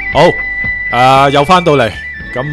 好，又翻到嚟，咁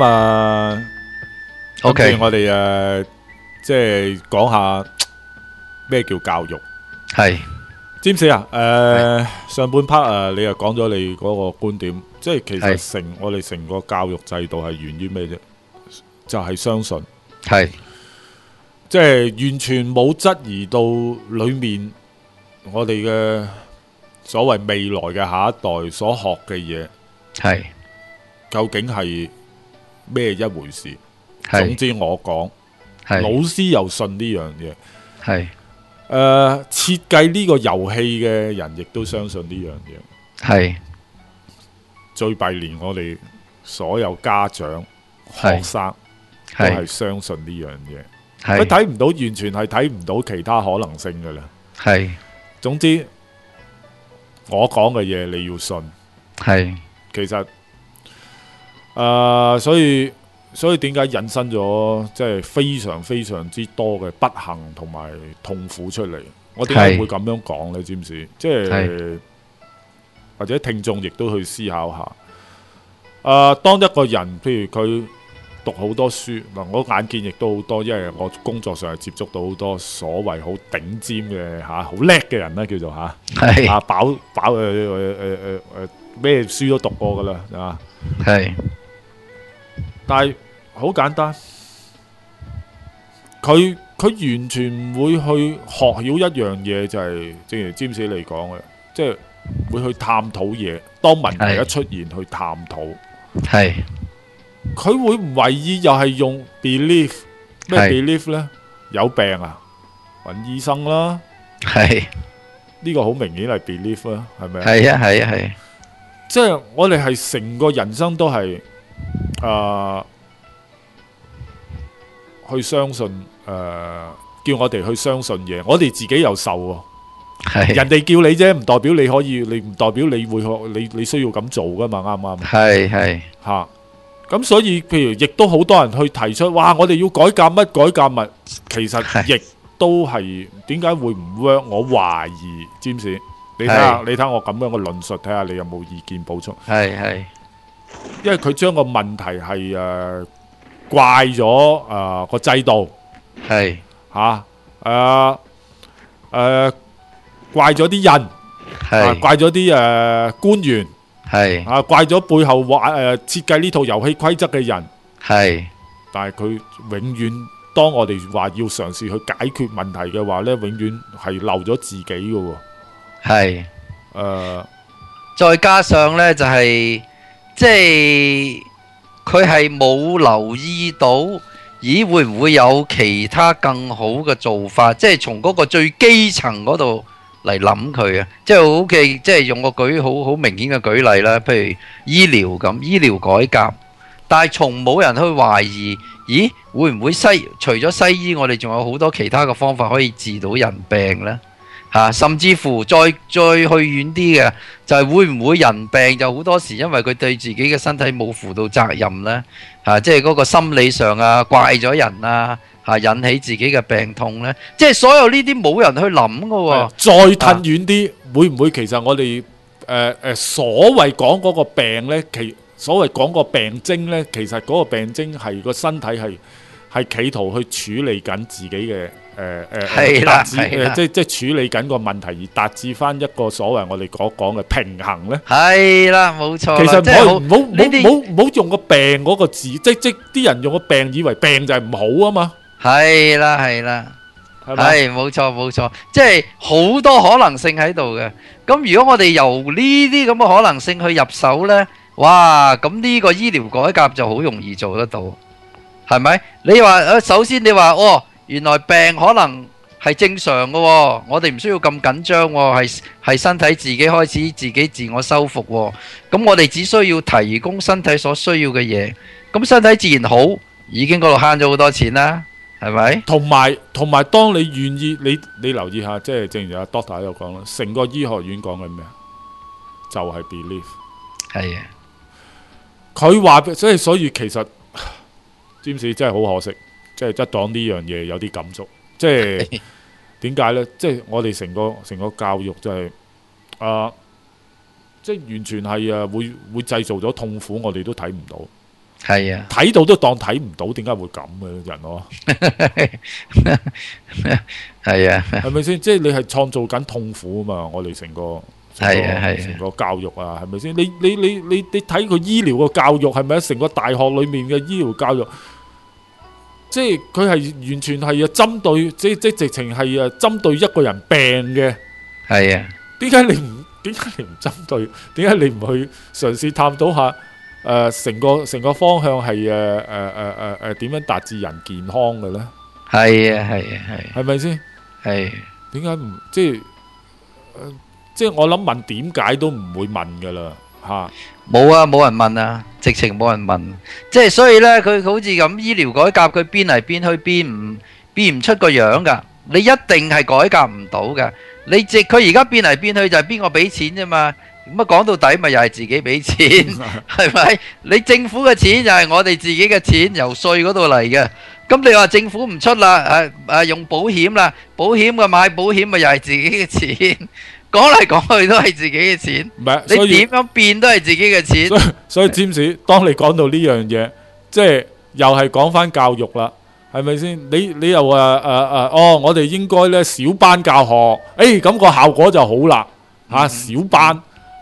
OK， 跟住我哋即係講下咩叫教育。 係詹士啊， 係上半 part 你又講咗你嗰個觀點，即係其係實我哋成個教育制度係源於咩啫？就係相信， 係即係完全冇質疑到裏面我哋嘅所謂未來嘅下一代所學嘅嘢， 係究竟係咩一回事？總係之我講，老係師又信呢樣嘢。 係設計呢個遊戲嘅人亦都相信呢樣嘢。 係最弊連我哋所有家長、學係生都係係相信呢樣嘢。佢係睇唔到，完全係睇唔到其他可能性噶啦。 係總之，我講嘅嘢你要信。 係其實所以點解引申咗即係非常非常之多嘅不幸同埋痛苦出嚟？我點解係會咁樣講呢？知唔知？即係係或者聽眾亦都去思考下。當一個人譬如佢讀好多書嗱，我眼見亦都好多，因為我工作上係接觸到好多所謂好頂尖嘅好叻嘅人啦，叫做係咩書都讀過噶啦啊！ 係但係好簡單，佢完全唔會去學曉一樣嘢，就係正如詹士你講嘅，即係會去探討嘢。當問題一出現，去探討。 係佢會唔為意又係用 belief 咩係 belief 呢？有病啊，揾醫生啦。 係呢個好明顯係 belief 啦，係咪啊？ 係啊係啊係即係我哋係成個人生都係去相信叫我哋去相信嘢，我哋自己又受喎。 係人哋叫你啫，唔代表你可以，你唔代表你會你需要咁做噶嘛？啱唔啱？ 係係吓，咁所以譬如亦都好多人去提出，哇！我哋要改革乜改革物，其實亦都係點解會唔 work？我懷疑，詹士，你睇下，你睇我咁樣嘅論述，睇下你有冇意見補充？ 係係因為佢將個問題係怪咗個制度係吓，怪咗啲人， 係怪咗啲官員， 係怪咗背後設計呢套遊戲規則嘅人。 係但係佢永遠，當我哋話要嘗試去解決問題嘅話呢，永遠係漏咗自己嘅喎。 係誒， 再加上呢，就係即係佢係冇留意到，咦會唔會有其他更好嘅做法？即係從嗰個最基層嗰度嚟諗佢啊！即係好嘅，即係用個好明顯嘅舉例啦，譬如醫療咁，醫療改革，但係從冇人去懷疑，咦會唔會除咗西醫，我哋仲有好多其他嘅方法可以治到人病呢？甚至乎再去遠啲嘅，就係會唔會人病就好多時因為佢對自己嘅身體冇負到責任呢？即係嗰個心理上怪咗人引起自己嘅病痛呢？即係所有呢啲冇人去諗㗎喎。 再褪遠啲，會唔會其實我哋所謂講嗰個病呢？所謂講個病徵呢，其實嗰個病徵係個身體係企圖去處理緊自己嘅係啦即係處理緊個問題，而達至翻一個所謂我哋講嘅平衡呢。 係啦，冇錯啦。 其實即係唔好用個病嗰個字，即啲人用個病以為病就係唔好啊嘛。 係啦係啦， 係咪？ 係冇錯冇錯，即係好多可能性喺度嘅。咁如果我哋由呢啲咁嘅可能性去入手呢，哇！咁呢個醫療改革就好容易做得到，係咪？你話首先你話原來病可能係正常嘅喎，我哋唔需要咁緊張喎，係身體自己開始自己自我修復喎。咁我哋只需要提供身體所需要嘅嘢，咁身體自然好，已經嗰度慳咗好多錢啦，係咪？ 同埋，當你願意，你留意下，即係正如阿 Doctor 喺度講啦，成個醫學院講緊咩？就係 belief。 係啊， 佢話即係所以其實詹士真係好可惜，即係一講呢樣嘢有啲感觸。即係點解呢？即係我哋成個教育就係即係完全係會製造咗痛苦，我哋都睇唔到。 係啊， 睇到都當睇唔到，點解會咁嘅人咯？ 係啊， 係咪先？即係你係創造緊痛苦啊嘛！我哋成個教育啊，係咪先？你睇佢醫療個教育係咪？成個大學裏面嘅醫療教育，即係佢係完全係針對，即直情係針對一個人病嘅。 係啊， 點解你唔針對？點解你唔去嘗試探討下？成個方向係點樣達至人健康嘅呢？ 係啊，係咪先？ 係點解唔即係我諗問點解都唔會問噶啦嚇？ 冇啊，冇人問啊，直情冇人問。即係所以呢，佢好似咁醫療改革，佢變嚟變去變唔出個樣噶。你一定係改革唔到噶。佢而家變嚟變去就係邊個俾錢啫嘛？咁講到底咪又係自己俾錢，係咪？你政府嘅錢就係我哋自己嘅錢，由稅嗰度嚟嘅。咁你話政府唔出啦，用保險啦，保險嘅買保險咪又係自己嘅錢。講嚟講去都係自己嘅錢， 唔係你點樣變都係自己嘅錢。 所以占士，當你講到呢樣嘢，即係又係講翻教育啦，係咪先？你又話我哋應該呢小班教學，咁個效果就好啦嚇，小班。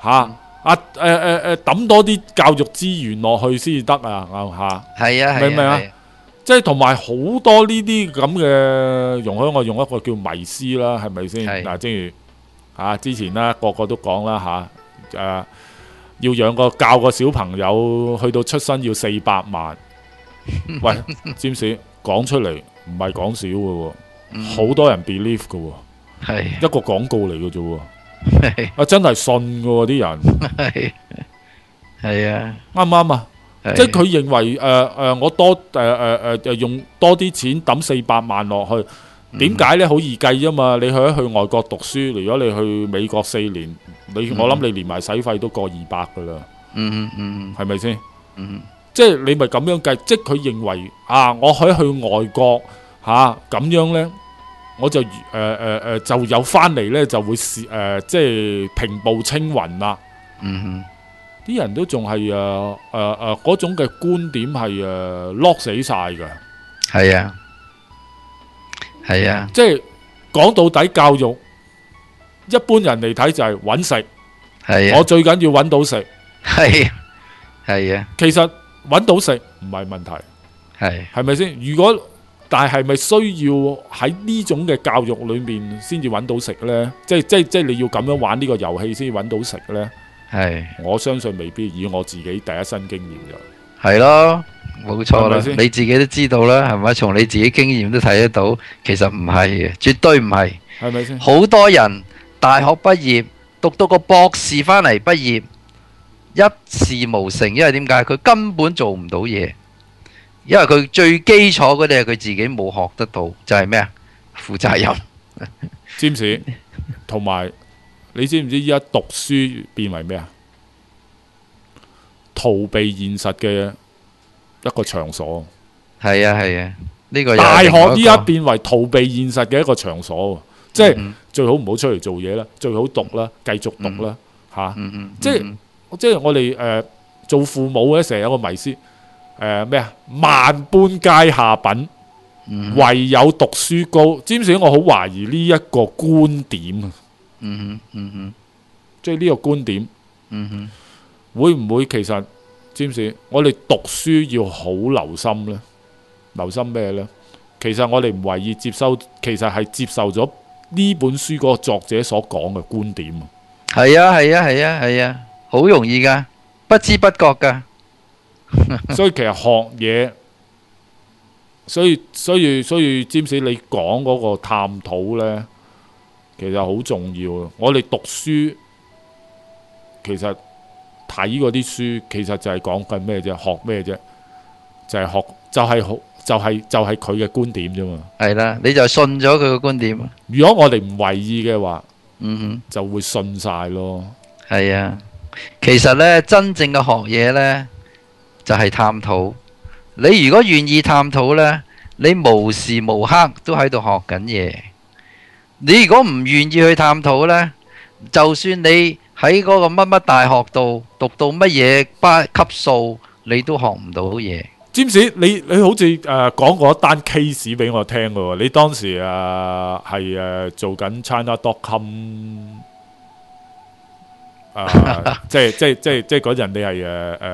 抌多啲教育資源落去先至得啊！ 係啊， 明唔明啊？即係同埋好多呢啲咁嘅，容許我用一個叫迷思啦，係咪先？嗱，正如之前啦，個個都講啦要教個小朋友去到出生要400萬，喂，占士講出嚟唔係講少嘅喎，好多人 believe 嘅喎， 係一個廣告嚟嘅啫喎。真係信嘅喎啲人， 係啊， 啱唔啱啊？即係佢認為我用多啲錢抌400萬落去，點解呢？好易計啫嘛！你去外國讀書，如果你去美國4年，我諗你連埋使費都過200噶啦，係咪先？即係你咪咁樣計，即係佢認為我可以去外國咁樣呢。我就就有翻嚟呢，就會即係平步青雲啦。啲人都仲係嗰種嘅觀點係lock 死晒㗎。 係啊，係啊。 即係講到底，教育一般人嚟睇就係揾食。係啊。我最緊要揾到食。係啊。其實揾到食唔係問題。係咪先？如果但係咪需要喺呢種嘅教育裏面先至揾到食呢？即係你要咁樣玩呢個遊戲先揾到食呢？我相信未必，以我自己第一身經驗就係咯，冇錯啦。你自己都知道啦，係咪？從你自己經驗都睇得到，其實唔係嘅，絕對唔係。係咪先？好多人大學畢業讀到個博士翻嚟畢業，一事無成，因為點解？佢根本做唔到嘢。因為佢最基礎嗰啲係佢自己冇學得到，就係咩啊？負責任。占士，同埋你知唔知依家讀書變為咩啊？逃避現實嘅一個場所。係啊係啊，呢個大學依家變為逃避現實嘅一個場所，即係最好唔好出嚟做嘢啦，最好讀啦，繼續讀啦，即係我哋做父母咧，成日有個迷思。咩啊？萬般皆下品，唯有讀書高。占士，我好懷疑呢一個觀點啊。即係呢個觀點，會唔會其實占士，我哋讀書要好留心呢？留心咩呢？其實我哋唔為意接收，其實係接受咗呢本書嗰個作者所講嘅觀點。係啊係啊係啊係啊，好容易噶，不知不覺噶。所以其實學嘢，所以占士你講嗰個探討呢，其實好重要。我哋讀書，其實睇嗰啲書，其實就係講緊咩啫？學咩啫？就係學，就係佢嘅觀點啫嘛。係啦，你就信咗佢嘅觀點。如果我哋唔為意嘅話，就會信晒咯。係啊，其實呢，真正嘅學嘢呢，就係探討。你如果願意探討呢，你無時無刻都喺度學緊嘢。你如果唔願意去探討呢，就算你喺嗰個乜乜大學度讀到乜嘢班級數，你都學唔到嘢。 詹士，你好似講過一單 case 俾我聽嘅喎，你當時係做緊 China.com 即係嗰陣你係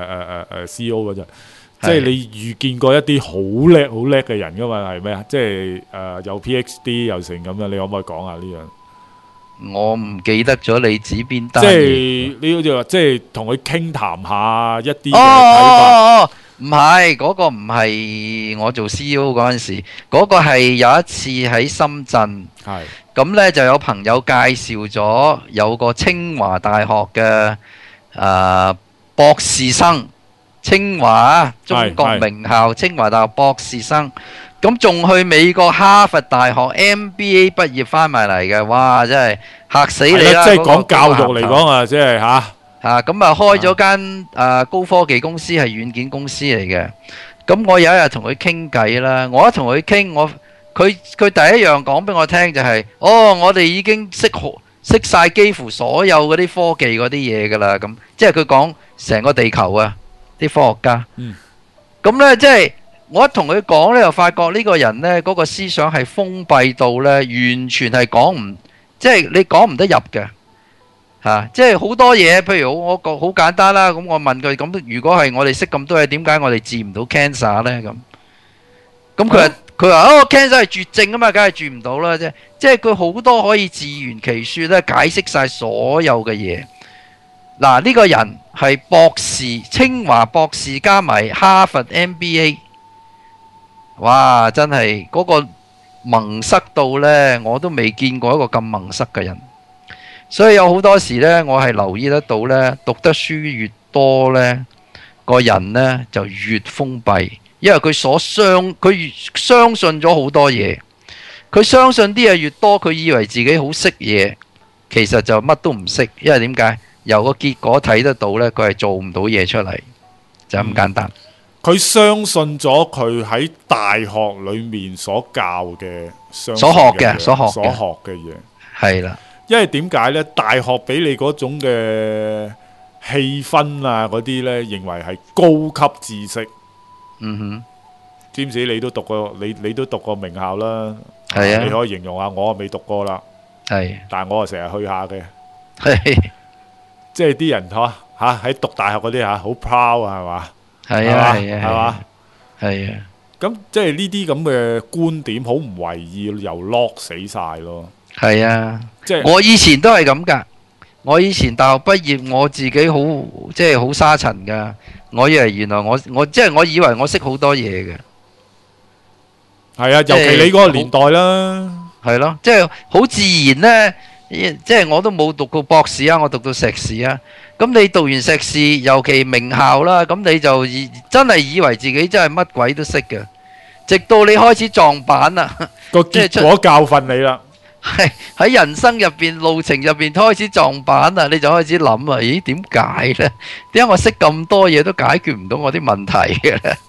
CEO 嗰陣，即係你遇見過一啲好叻嘅人噶嘛？係咩啊？即係有 PhD 又成咁樣，你可唔可以講下呢樣？ 我唔記得咗你指邊單即嘢。 係你好似話，即係同佢傾談下一啲嘅睇法。 唔係嗰個，唔係我做 CEO 嗰陣時，嗰個係有一次喺深圳， 係咁呢就有朋友介紹咗有個清華大學嘅博士生，清華中國名校清華大學博士生，咁仲去美國哈佛大學 MBA 畢業翻埋嚟嘅，哇！真係嚇死你啦！ 即係講教育嚟講啊，即係嚇。 咁啊開咗間高科技公司，係軟件公司嚟嘅。咁我有一日同佢傾偈啦，我一同佢傾，佢第一樣講俾我聽就係，我哋已經識晒幾乎所有嗰啲科技嗰啲嘢噶啦。咁即係佢講成個地球啊，啲科學家。咁呢，即係我一同佢講呢，就發覺呢個人呢，嗰個思想係封閉到呢，完全係講唔，即係你講唔得入嘅。即係好多嘢，譬如我好簡單啦。咁我問佢，咁如果係我哋識咁多嘢，點解我哋治唔到 cancer 呢？咁佢話cancer 係絕症啊嘛，梗係治唔到啦啫。即係佢好多可以自圓其說咧，解釋晒所有嘅嘢。嗱，呢個人係博士，清華博士加埋哈佛 MBA， 哇！真係嗰個矇塞到呢，我都未見過一個咁矇塞嘅人。所以有好多時呢，我係留意得到呢，讀得書越多呢，個人呢就越封閉，因為佢相信咗好多嘢，佢相信啲嘢越多，佢以為自己好識嘢，其實就乜都唔識，因為點解？由個結果睇得到呢，佢係做唔到嘢出嚟，就咁簡單。 佢相信咗佢喺大學裏面所教嘅、所學嘅嘢， 係啦。 因為點解呢？大學俾你嗰種嘅氣氛啊，嗰啲呢，認為係高級知識。詹士你都讀過，你都讀過名校啦。係啊，你可以形容下，我未讀過啦。係，但係我啊成日去下嘅。係，即係啲人喺讀大學嗰啲好 proud 啊，係嘛？係啊，係嘛？係啊。咁即係呢啲咁嘅觀點，好唔為意，又 lock 死晒咯。係啊，即係我以前都係咁噶。我以前大學畢業，我自己好沙塵噶。我以為原來我以為我識好多嘢嘅。係啊，尤其你嗰個年代啦。係咯，即係好自然呢。即係我都冇讀過博士啊，我讀到碩士啊。咁你讀完碩士，尤其名校啦，咁你就真係以為自己真係乜鬼都識嘅。直到你開始撞板啦，個結果教訓你啦。係喺人生入邊路程入邊開始撞板啊，你就開始諗啊，咦，點解呢？點解我識咁多嘢都解決唔到我啲問題嘅咧？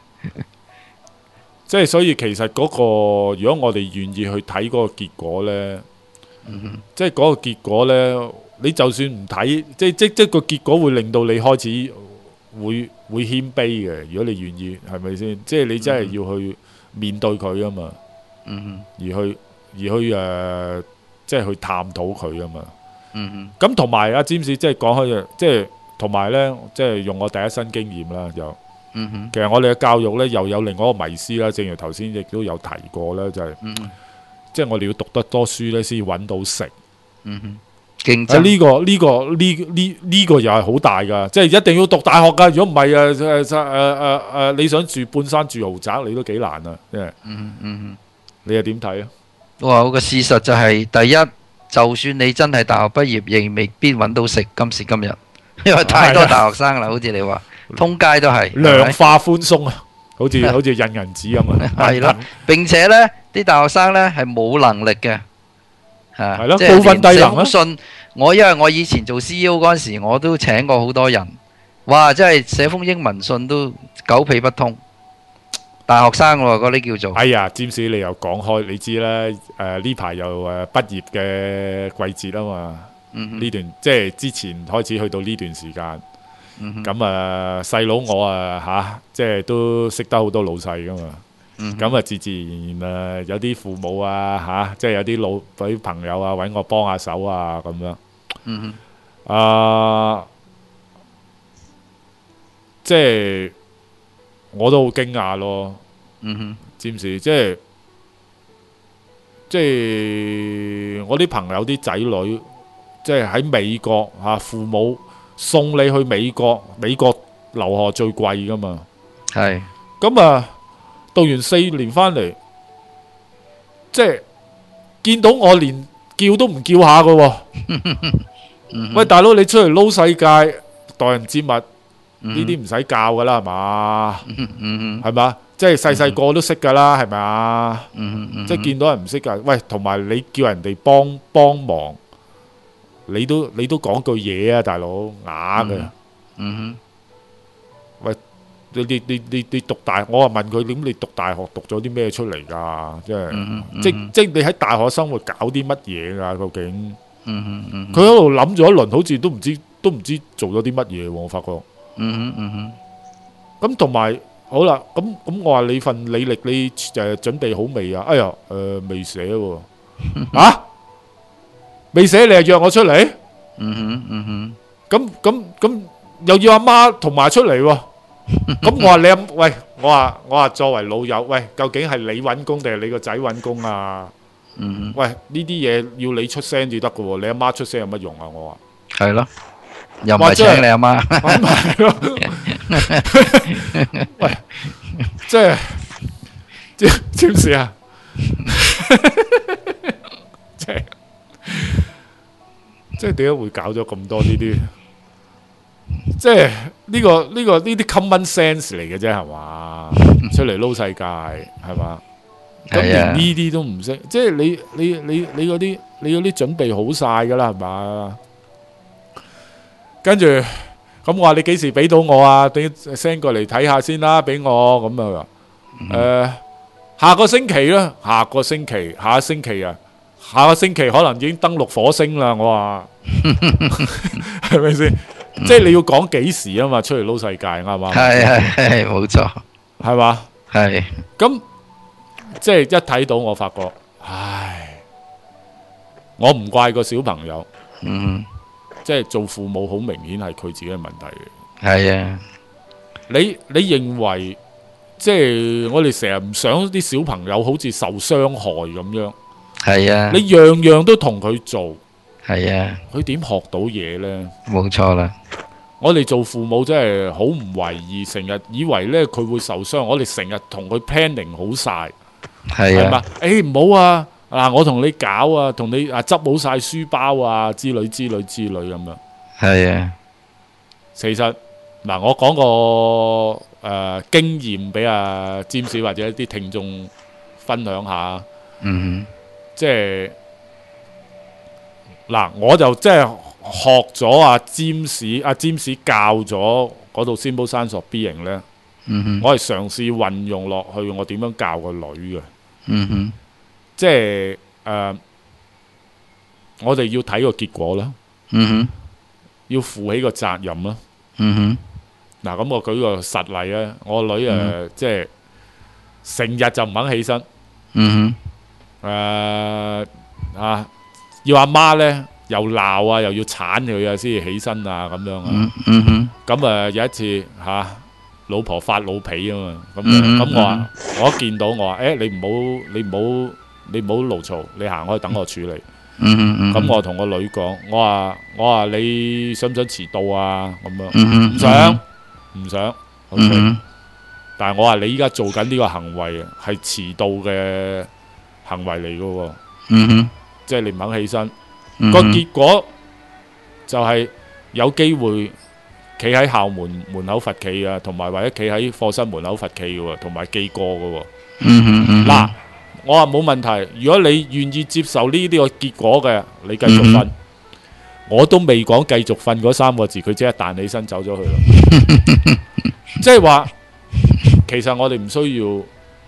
即係所以其實嗰個，如果我哋願意去睇嗰個結果呢，即係嗰個結果呢，你就算唔睇，即個結果會令到你開始會謙卑嘅。如果你願意，係咪先？即係你真係要去面對佢啊嘛，而去即係去探討佢啊嘛。咁同埋阿詹士，即係講開即係同埋呢，即係用我第一身經驗啦，就其實我哋嘅教育呢，又有另外一個迷思啦。正如頭先亦都有提過啦，就係即係我哋要讀得多書呢，先揾到食。競爭呢個又係好大噶，即係一定要讀大學噶。如果唔係你想住半山住豪宅，你都幾難啊。你又點睇啊？哇！個事實就係，第一，就算你真係大學畢業，亦未必揾到食。今時今日，因為太多大學生啦，好似你話，通街都係量化寬鬆啊，好似印銀紙咁啊。係咯，並且呢啲大學生呢係冇能力嘅，係咯，高分低能啊。信我，因為我以前做 CEO 嗰陣時，我都請過好多人，哇！真係寫封英文信都狗屁不通。大學生喎，嗰啲叫做。哎呀，詹士你又講開，你知啦，呢排又畢業嘅季節啊嘛。 嗯呢段即係之前開始去到呢段時間。 哼， 咁細佬我即係都識得好多老細噶嘛。咁自自然然有啲父母即係有啲朋友揾我幫下手啊咁樣。 嗯即係我都好驚訝咯。 嗯哼， 占士即係我啲朋友啲仔女，即係喺美國父母送你去美國留學最貴噶嘛。 係， 咁讀完4年翻嚟，即係見到我連叫都唔叫下噶喎。喂，大佬你出嚟撈世界，待人接物呢啲唔使教噶啦，係嘛？係嘛？即係細細個都識噶啦，係咪啊？即係見到人唔識噶，喂，同埋你叫人哋幫忙，你都講句嘢啊，大佬啞嘅。喂，你讀大，我話問佢點？你讀大學讀咗啲咩出嚟㗎？即係你喺大學生活搞啲乜嘢㗎？究竟？佢喺度諗咗一輪，好似都唔知做咗啲乜嘢喎。我發覺。咁同埋好啦，咁我話你份履歷你準備好未啊？哎呀，未寫喎。未寫你就約我出嚟？咁又要阿媽同埋出嚟喎。咁我話你喂，我話作為老友，喂，究竟係你揾工定係你個仔揾工啊？喂，呢啲嘢要你出聲至得㗎喎，你阿媽出聲有乜用啊？我話係咯，又唔係請你阿媽。 喂，知唔知啊？即係點解會搞咗咁多呢啲？即係呢啲 common sense 嚟嘅啫，係嘛？出嚟撈世界係嘛？咁連呢啲都唔識，即係你嗰啲準備好晒噶啦，係嘛？跟住咁我話你幾時俾到我啊？俾 send 過嚟睇下先啦，俾我咁啊。下個星期啦，下個星期可能已經登陸火星啦。我話係咪先？即係你要講幾時啊嘛？出嚟撈世界啱嘛？ 係冇錯， 係嘛？ 係咁即係一睇到我發覺，唉，我唔怪個小朋友。即係做父母好明顯係佢自己嘅問題嘅。 係啊， 你認為即係我哋成日唔想啲小朋友好似受傷害咁樣。 係啊， 你樣樣都同佢做。 係啊， 佢點學到嘢呢？ 冇錯啦。 我哋做父母真係好唔為意，成日以為呢佢會受傷，我哋成日同佢 planning 好晒。係嘛？唔好啊！嗱，我同你搞啊，同你執好晒書包啊，之類咁樣。 係啊， 其實嗱，我講個經驗俾阿占士或者啲聽眾分享下。即係嗱，我就即係學咗阿占士教咗嗰度 Simple Science of Being 呢。我係嘗試運用落去，我點樣教個女嘅。即係我哋要睇個結果啦。要負起個責任啦。嗱，咁我舉個實例啊，我女即係成日就唔肯起身。要阿媽呢又鬧啊，又要鏟佢啊，先至起身啊，咁樣啊。咁有一次老婆發老脾啊嘛。咁我一見到我話你唔好勞嘈，你行開等我處理。咁我同個女講，我話你想唔想遲到啊？咁樣唔想。但係我話你依家做緊呢個行為係遲到嘅行為嚟噶喎。即係你唔肯起身，個結果就係有機會企喺校門口罰企啊，同埋或者企喺課室門口罰企噶喎，同埋記過噶喎。嗱，我話冇問題，如果你願意接受呢啲個結果嘅，你繼續瞓。我都未講繼續瞓嗰3個字，佢即刻彈起身走咗去啦。即係話，其實我哋唔需要。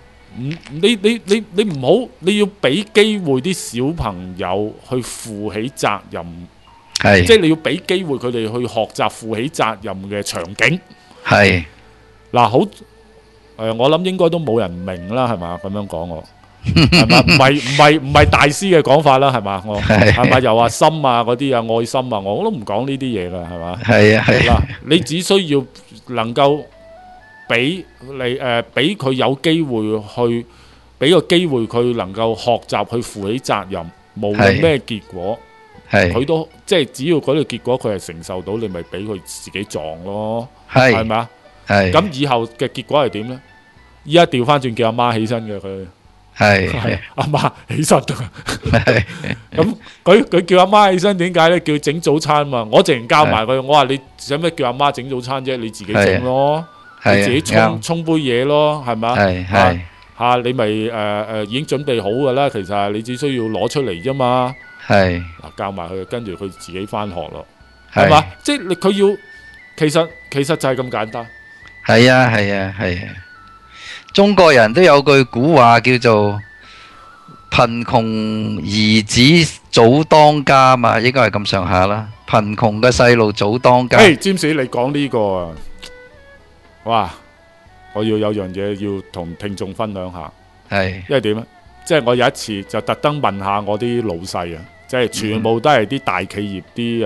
你唔好，你要俾機會啲小朋友去負起責任。 係即係你要俾機會佢哋去學習負起責任嘅場景。 係嗱，好我諗應該都冇人明啦，係嘛？咁樣講我係嘛？唔係大師嘅講法啦，係嘛？我係咪又話心啊嗰啲啊愛心啊，我都唔講呢啲嘢噶，係嘛？ 係啊係嗱，你只需要能夠俾俾佢有機會去，俾個機會佢能夠學習去負起責任，無論咩結果，佢係都即係只要嗰個結果佢係承受到，你咪俾佢自己撞咯，係咪啊？ 係咁以後嘅結果係點呢？依家調翻轉叫阿媽起身嘅佢， 係阿媽起身㗎。 係咁佢叫阿媽起身點解呢？叫佢整早餐嘛。我淨教埋佢，我話你使乜叫阿媽整早餐啫？你自己整咯，你自己沖杯嘢咯，係咪？ 係嚇你咪已經準備好㗎啦。其實你只需要攞出嚟啫嘛。 係嗱，教埋佢，跟住佢自己翻學咯，係嘛？即係佢要其實就係咁簡單。 係啊係啊係啊！中國人都有句古話叫做貧窮兒子早當家嘛，應該係咁上下啦。貧窮嘅細路早當家。 詹士，你講呢個啊，哇！我要有樣嘢要同聽眾分享下， 係因為點啊？即係我有一次就特登問下我啲老細啊，即係全部都係啲大企業啲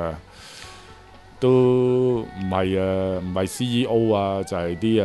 都唔係 CEO 啊，就係啲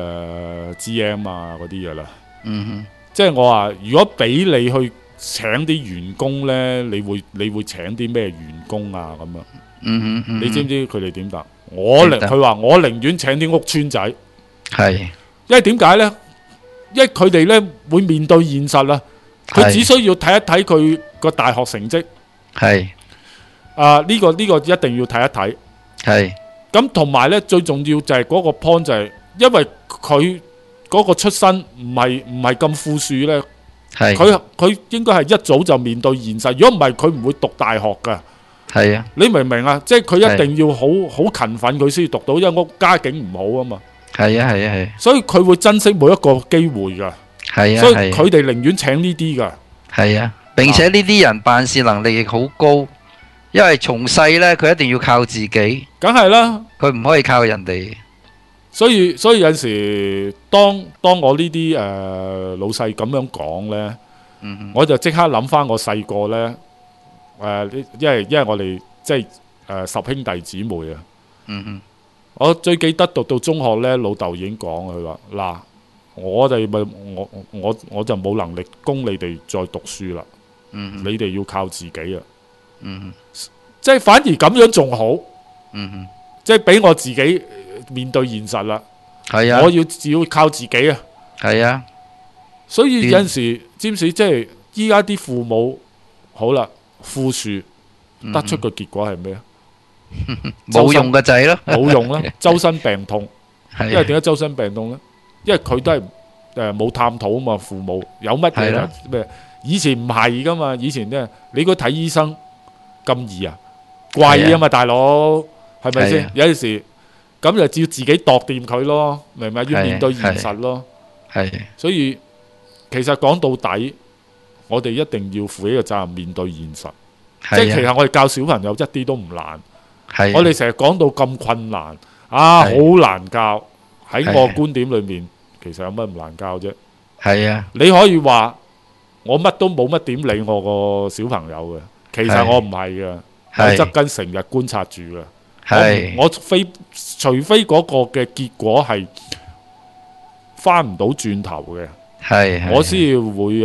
GM 啊嗰啲嘅啦。即係我話，如果俾你去請啲員工呢，你會請啲咩員工啊？咁樣，你知唔知佢哋點答？佢話我寧願請啲屋村仔， 係， 因為點解呢？因為佢哋呢會面對現實啦，佢只需要睇一睇佢個大學成績， 係呢個一定要睇一睇。 係咁同埋呢，最重要就係嗰個 point 就係，因為佢嗰個出身唔係咁富庶呢，佢應該係一早就面對現實。如果唔係，佢唔會讀大學噶。 係啊， 你明唔明啊？即係佢一定要好勤奮，佢先要讀到，因為屋家境唔好啊嘛。 係啊係啊係。 所以佢會珍惜每一個機會噶。 係啊， 所以佢哋寧願請呢啲噶。 係啊，並且呢啲人辦事能力亦好高。因為從細呢，佢一定要靠自己， 梗係啦， 佢唔可以靠人哋。所以有陣時，當我呢啲老細咁樣講呢，我就即刻諗翻我細個呢，因為我哋即係10兄弟姊妹啊。我最記得讀到中學呢，老豆已經講佢話嗱，我就冇能力供你哋再讀書啦，你哋要靠自己啊。即係反而咁樣仲好，即係俾我自己面對現實啦。係啊，我要靠自己啊。 係啊， 所以有陣時，占士即係依家啲父母好啦，富庶得出個結果係咩啊？ 冇用嘅仔咯， 冇用啦，周身病痛。因為點解周身病痛呢？因為佢都係冇探討啊嘛，父母有乜嘢咩？以前唔係噶嘛，以前呢，你嗰睇醫生咁易啊？貴啊嘛，大佬係咪先？有陣時咁就照自己度掂佢咯，明唔明？要面對現實咯。所以其實講到底，我哋一定要負起個責任，面對現實。即係其實我哋教小朋友一啲都唔難。我哋成日講到咁困難啊，好難教。喺我觀點裏面，其實有乜唔難教啫？係啊，你可以話我乜都冇乜點理我個小朋友嘅，其實我唔係嘅。我側跟成日觀察住嘅，我除非嗰個嘅結果係翻唔到轉頭嘅，我先會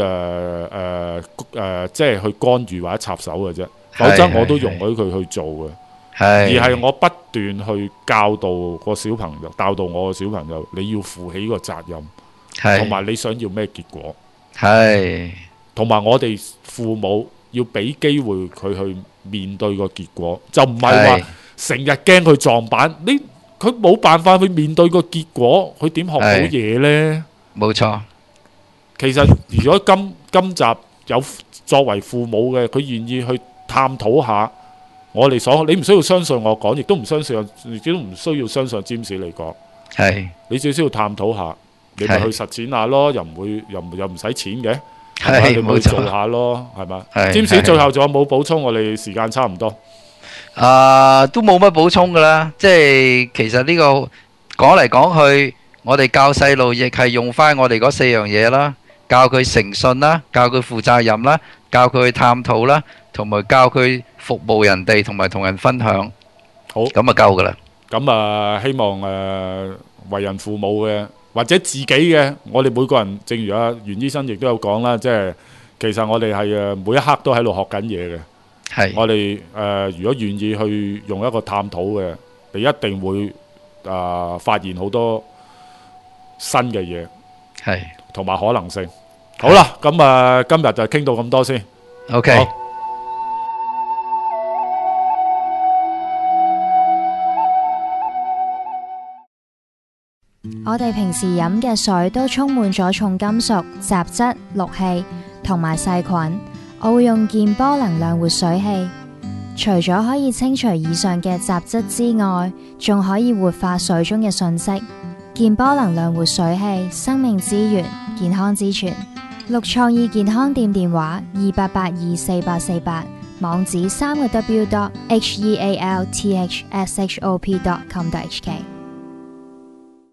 即係去干預或者插手嘅啫。否則我都容許佢去做嘅，而係我不斷去教導個小朋友，教導我個小朋友，你要負起個責任，同埋你想要咩結果，同埋我哋父母要俾機會佢去面對個結果，就唔係話成日驚佢撞板。佢冇辦法去面對個結果，佢點學到嘢呢？冇錯。其實如果今集有作為父母嘅，佢願意去探討下我哋所，你唔需要相信我講，亦都唔需要相信詹士嚟講。你只需要探討下，你咪去實踐下咯，又唔使錢嘅。你咪去做下咯，係嘛？詹士最後仲有冇補充？我哋時間差唔多。 都冇乜補充噶啦，即係其實呢個講嚟講去，我哋教細路亦係用翻我哋嗰四樣嘢啦，教佢誠信啦，教佢負責任啦，教佢去探討啦，同埋教佢服務人哋，同埋同人分享。 好， 咁就夠噶啦。 咁希望為人父母嘅或者自己嘅，我哋每個人，正如袁醫生亦都有講啦，即係其實我哋係每一刻都喺度學緊嘢嘅。 係我哋如果願意去用一個探討嘅，你一定會發現好多新嘅嘢， 係同埋可能性。好啦，咁今日就傾到咁多先。 OK。 好。 我哋平時飲嘅水都充滿咗重金屬、雜質、氯氣同埋細菌。我會用健波能量活水器，除咗可以清除以上嘅雜質之外，仲可以活化水中嘅信息。健波能量活水器，生命之源，健康之泉。綠創意健康店電話28824848，網址3個W.healthshop.com.hk。